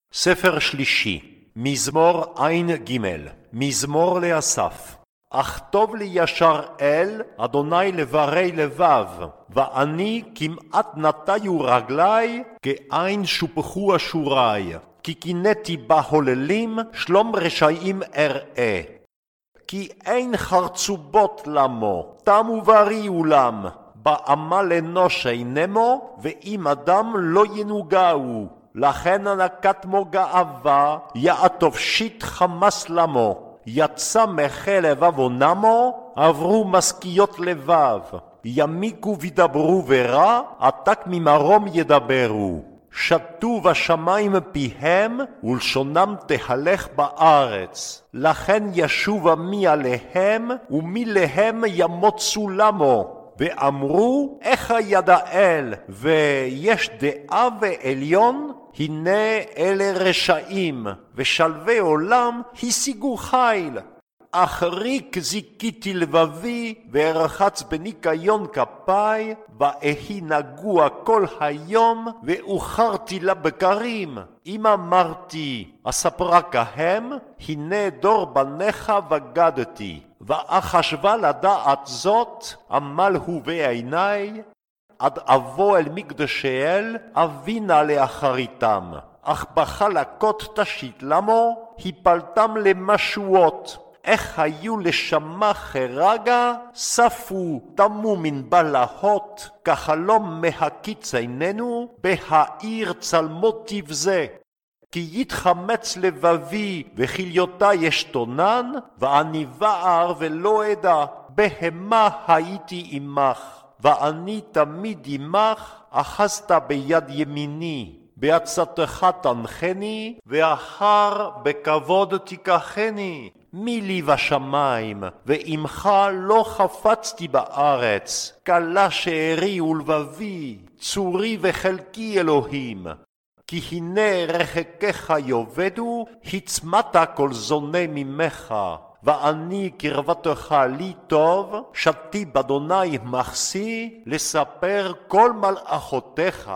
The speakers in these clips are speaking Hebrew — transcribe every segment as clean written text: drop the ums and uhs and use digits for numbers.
ספר שלישי, מזמור עין ג', מזמור לאסף. אך טוב לי ישר אל, אדוני לברי לבב, ואני כמעט נטיו רגלי, כעין שופחו אשורי. כי קינאתי בהוללים, שלום רשעים אראה. כי אין חרצובות למו, תמו וריעולם, בעמל אנוש אינמו, ואם אדם לא ינוגעו. לכן נקט מו גאווה, יעטוף שיט חמס למו. יצא מחה לבב עונמו, עברו משכיות לבב. ימיקו וידברו ורע, עתק ממרום ידברו. שתו בשמיים פיהם, ולשונם תהלך בארץ. לכן ישוב עמי עליהם, ומי להם ימוצו למו. ואמרו, איך ידע אל, ויש דעה ועליון, הנה אלה רשעים, ושלבי עולם השיגו חיל. אך ריק זיקיתי לבבי, וארחץ בניקיון כפי, ואהי נגוע כל היום, ואוכרתי לבקרים. אם אמרתי, אספרה כהם, הנה דור בניך בגדתי. ואחשבה לדעת זאת, עמל הוא בעיני, עד אבוא אל מקדשי אל, אבינה לאחריתם. אך בחלקות תשית למו, הפלתם למשועות. איך היו לשמה חרגה, ספו תמו מן בלהות, כחלום מהקיץ עיננו, בהעיר צלמו תבזה. כי יתחמץ לבבי, וכליותי אשתונן, ואני בער ולא אדע, בהמה הייתי עמך. ואני תמיד עמך, אחזת ביד ימיני. בעצתך תנחני, ואחר בכבוד תיקחני. מי לי בשמיים, ועמך לא חפצתי בארץ. כלה שארי ולבבי, צורי וחלקי אלוהים. כי הנה רחקיך יאבדו, הצמאת כל זונה ממך. ואני קרבתך לי טוב, שתי באדוני מחסי, לספר כל מלאכותיך.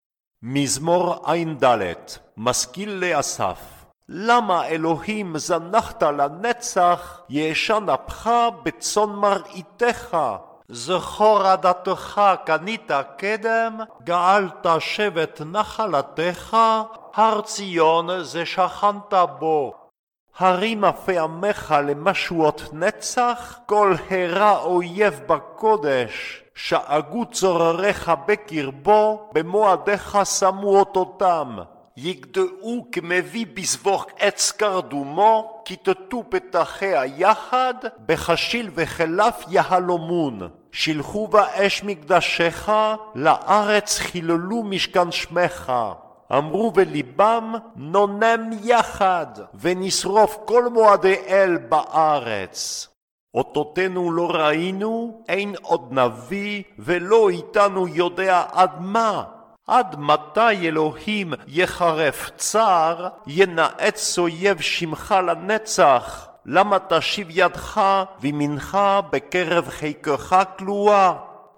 מזמור עין ד', משכיל לאסף. למה אלוהים זנחת לנצח, ישן אפך בצאן מרעיתך? זכור עדתך קנית קדם, גאלת שבט נחלתך, הר ציון זה שכנת בו. הרימה פעמך למשועות נצח, כל הרע אויב בקודש. שאגו צורריך בקרבו, במועדיך שמו אותותם. יגדעו כמביא בזבוח עץ קרדומו, כיתתו פתחיה יחד, בחשיל וחלף יהלומון. שילחו באש מקדשך, לארץ חיללו משכן שמך. אמרו בליבם, נונם יחד, ונשרוף כל מועדי אל בארץ. אותותינו לא ראינו, אין עוד נביא, ולא איתנו יודע עד מה. עד מתי אלוהים יחרף צער, ינאץ אויב שמך לנצח? למה תשיב ידך וימינך בקרב חיקך כלואה?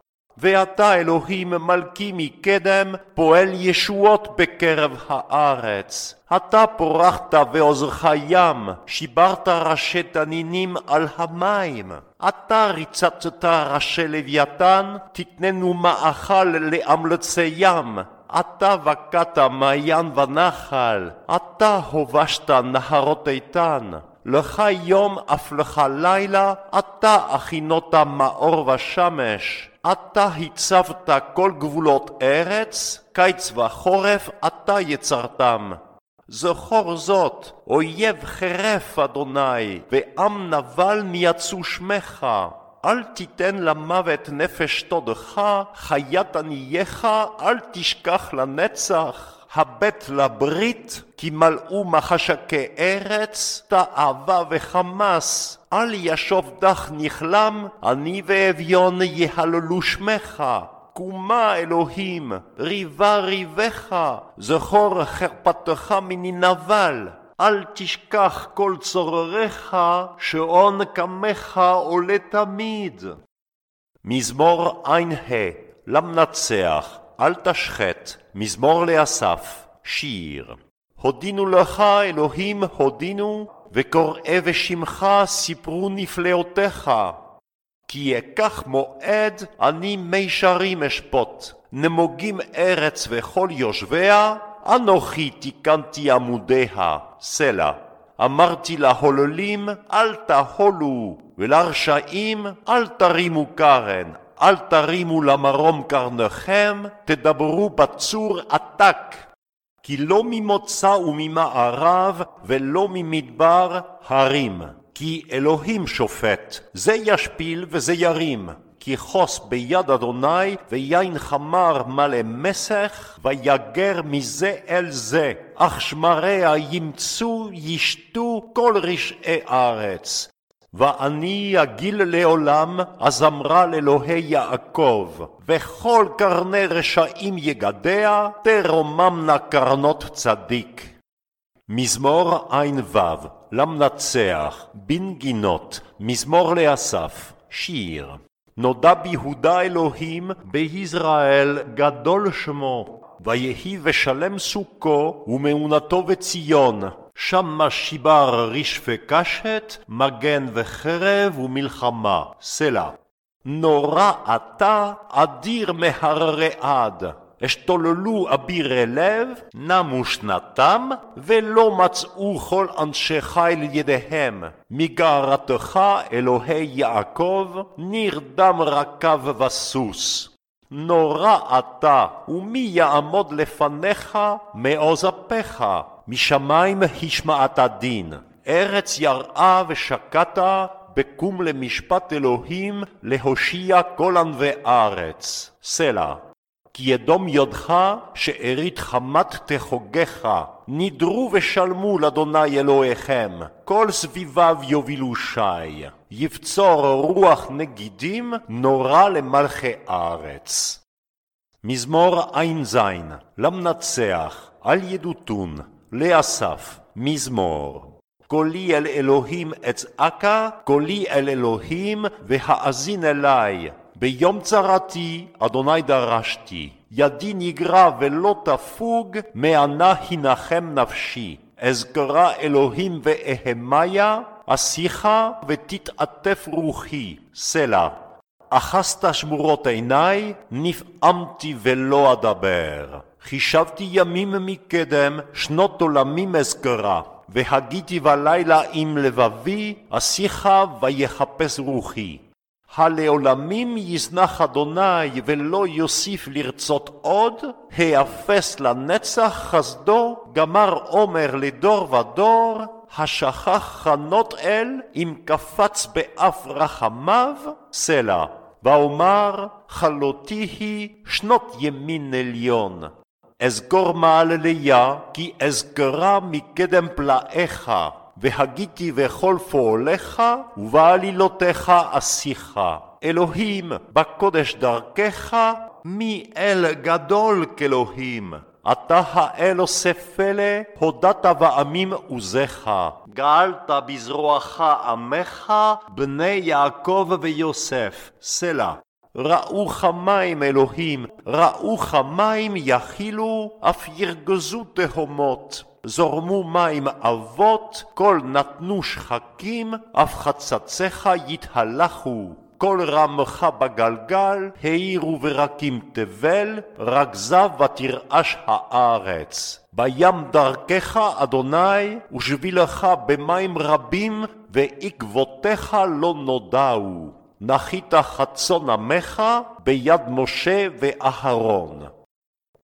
ואתה אלוהים מלכי מקדם, פועל ישועות בקרב הארץ. אתה פורחת ועוזרך ים, שיברת ראשי תנינים על המים. אתה ריצצת ראשי לוויתן, תתננו מאכל לאמלצי ים. אתה בקעת מעיין ונחל, אתה הובשת נהרות איתן. לך יום אף לך לילה, אתה הכינות מאור ושמש. אתה הצבת כל גבולות ארץ, קיץ וחורף אתה יצרתם. זכור זאת, אויב חרף אדוני, ועם נבל נייצו שמך. אל תיתן למוות נפש תודך, חיית ענייך אל תשכח לנצח. הבט לברית, כי מלאו מחשקי ארץ, תאווה וחמס. אל ישוב דח נכלם, אני ואביון יהללו שמך. קומה אלוהים, ריבה ריבך, זכור חרפתך מננבל. אל תשכח כל צורריך, שעון קמך עולה תמיד. מזמור עין למנצח, אל תשחט, מזמור לאסף, שיר. הודינו לך אלוהים הודינו, וקוראי בשמך סיפרו נפלאותיך. כי אקח מועד אני מישרים אשפוט, נמוגים ארץ וכל יושביה, אנוכי תיקנתי עמודיה, סלע. אמרתי להוללים אל תהולו, ולרשעים אל תרימו קרן, אל תרימו למרום קרנכם, תדברו בצור עתק. כי לא ממוצא וממערב ולא ממדבר הרים. כי אלוהים שופט, זה ישפיל וזה ירים. כי חוס ביד אדוני ויין חמר מלא מסך, ויגר מזה אל זה. אך שמריה ימצאו ישתו כל רשעי הארץ. ואני אגיל לעולם הזמרה לאלוהי יעקב, וכל קרני רשעים יגדע, תרוממנה קרנות צדיק. מזמור ע"ו למנצח, בנגינות, מזמור לאסף, שיר. נודע ביהודה אלוהים, ביזרעאל גדול שמו, ויהי ושלם סוכו ומעונתו בציון. שמה שיבר ריש וקשת, מגן וחרב ומלחמה, סלע. נורא אתה אדיר מהררי עד, אשתוללו אבירי לב, נמו שנתם, ולא מצאו כל אנשי חיל ידיהם. מגערתך אלוהי יעקב, נרדם רכב וסוס. נורא אתה, ומי יעמוד לפניך מעוז אפיך? משמיים השמעת דין, ארץ יראה ושקעת, בקום למשפט אלוהים, להושיע כל ענבי ארץ, סלע. כי ידום יודך, שארית חמת תחוגך, נדרו ושלמו לאדוני אלוהיכם, כל סביביו יובילו שי, יבצור רוח נגידים, נורא למלכי ארץ. מזמור ע"ז למנצח, על ידותון, לאסף, מזמור. קולי אל אלוהים אצעקה, קולי אל אלוהים והאזין אלי. ביום צרתי אדוני דרשתי, ידי נגרה ולא תפוג, מענה הנחם נפשי. אזכרה אלוהים ואהמיה, אשיחה ותתעטף רוחי, סלע. אחזת שמורות עיני, נפעמתי ולא אדבר. חישבתי ימים מקדם, שנות עולמים אזכרה. והגיתי בלילה עם לבבי, אשיחה ויחפש רוחי. הלעולמים יזנח אדוני ולא יוסיף לרצות עוד, היאפס לנצח חסדו, גמר עומר לדור ודור, השכח חנות אל אם קפץ באף רחמיו, סלע. ואומר חלותי היא שנות ימין עליון. אזכור מעלליה כי אזכרה מקדם פלאיך, והגיתי וכל פועליך ובעלילותיך אשיך. אלוהים בקודש דרכך, מי אל גדול כאלוהים. אתה האל עושה פלא, הודעת בעמים עוזך. גאלת בזרועך עמך, בני יעקב ויוסף, סלע. ראו חמים אלוהים, ראו חמים יכילו, אף ירגזו תהומות. זורמו מים אבות, כל נתנו שחקים, אף חצציך יתהלכו. כל רמך בגלגל, העירו ברקים תבל, רגזה ותרעש הארץ. בים דרכך אדוני, ושבילך במים רבים, ועקבותיך לא נודעו. נחית חצון עמך ביד משה ואהרון.